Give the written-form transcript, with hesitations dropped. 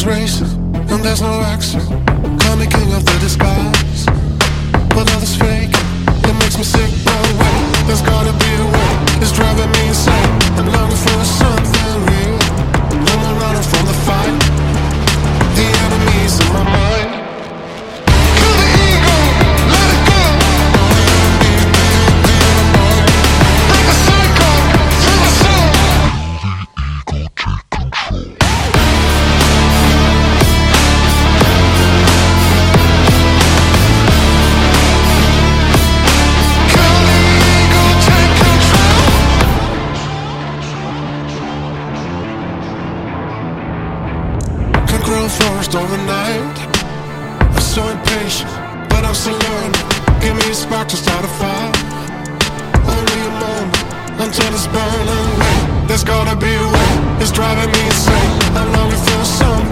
is racing, and there's no exit. Call me king of the disguise, but all this fake, it makes me sick. But wait, there's gotta be a way. It's driving me insane. I'm longing for something real. No more running from the fight. The enemy's in my mind. Kill the ego, let it go. Like a psycho, feel the soul. The ego take control. Grow forest overnight. I'm so impatient, but I'm still learning. Give me a spark to start a fire. Only a moment until it's burning away. There's gotta be a way. It's driving me insane. I'm longing for some